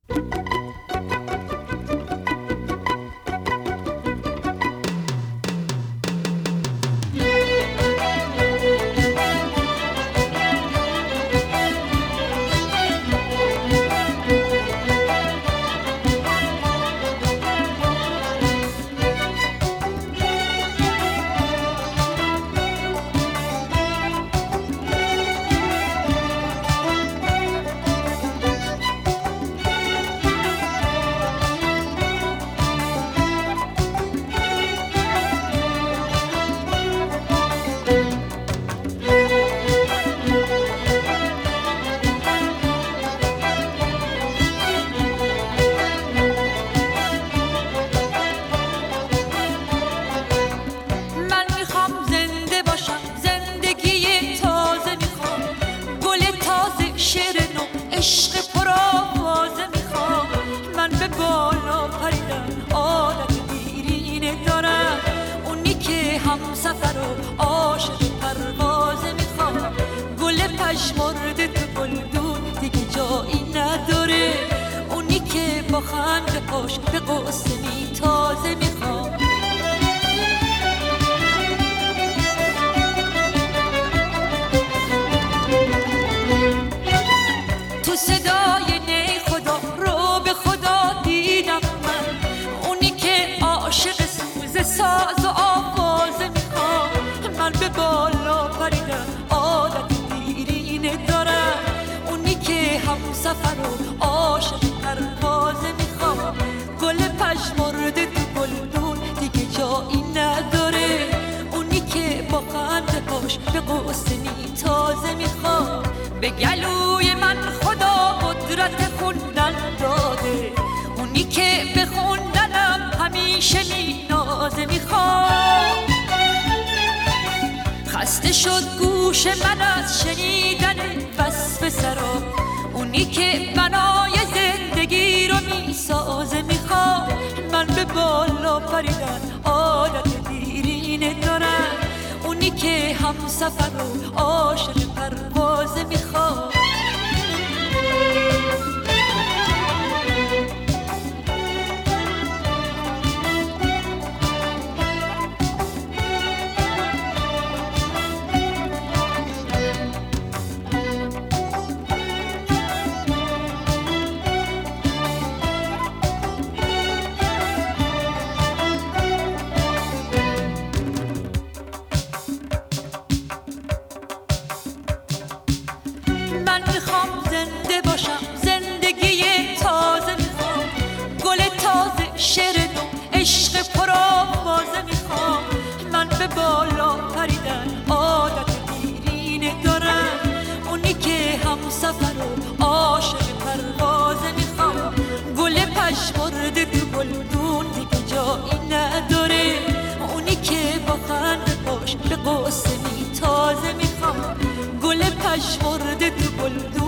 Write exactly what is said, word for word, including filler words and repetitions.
پژمرده تو گلدون دیگه جایی نداره، اونی که با خنده پاش به قصه می تازه میخوام. تو صدای نی خدا رو به خدا دیدم من، اونی که عاشق سوز ساز و آوازه میخوام. من به بالا پریدم عادت دیرینه دارم، اونی که هم سفر و عاشق پروازه میخوام. گل پژمرده تو گلدون دیگه جایی نداره، اونی که با خنده پاش به قصه می تازه میخوام. به گلوی من خدا قدرت خوندن داده، اونی که به خوندنم همیشه می نازه میخوام. خسته شد گوش من از شنیدن وصف سراب، اونی که بنای زندگی رو می سازه میخوام. من به بالا پریدن عادت دیرینه دارم، اونی که هم سفر و عاشق پروازه میخوام. من میخوام زنده باشم، زندگی تازه میخوام. گل تازه، شعر نو، عشق پرآوازه میخوام. من به بالا پریدن عادت دیرینه دارم، اونی که هم سفر و عاشق پروازه میخوام. گل پژمرده تو گلدون دیگه جایی نداره، اونی که با خنده پاش به قصه می تازه میخوام. گل پژمرده تو گلدون